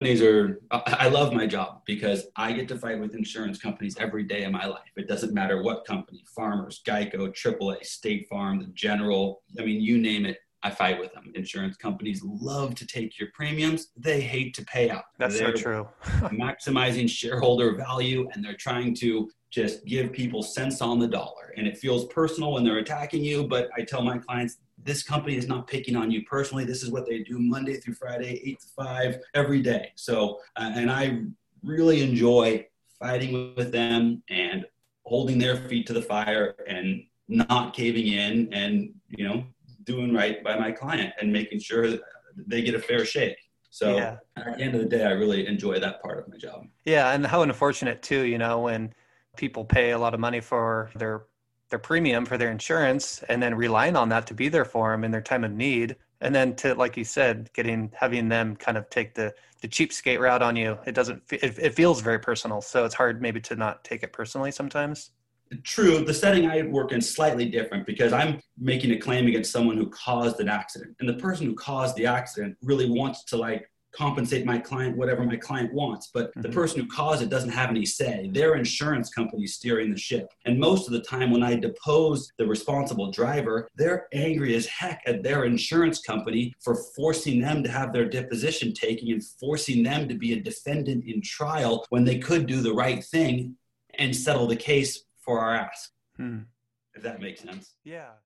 I love my job because I get to fight with insurance companies every day of my life. It doesn't matter what company, Farmers, Geico, AAA, State Farm, the General, I mean, you name it, I fight with them. Insurance companies love to take your premiums. They hate to pay out. That's so They're true. maximizing shareholder value and they're trying to just give people cents on the dollar. And it feels personal when they're attacking you. But I tell my clients, this company is not picking on you personally. This is what they do Monday through Friday, 8 to 5 every day. So, and I really enjoy fighting with them and holding their feet to the fire and not caving in and, doing right by my client and making sure that they get a fair shake. So Yeah. at the end of the day, I really enjoy that part of my job. Yeah. And how unfortunate too, when people pay a lot of money for their premium for their insurance and then relying on that to be there for them in their time of need. And then to, like you said, having them kind of take the cheapskate route on you. It feels very personal. So it's hard maybe to not take it personally sometimes. True, the setting I work in is slightly different because I'm making a claim against someone who caused an accident. And the person who caused the accident really wants to compensate my client whatever my client wants. But the person who caused it doesn't have any say. Their insurance company is steering the ship. And most of the time when I depose the responsible driver, they're angry as heck at their insurance company for forcing them to have their deposition taken and forcing them to be a defendant in trial when they could do the right thing and settle the case for our ask, Hmm. if that makes sense. Yeah.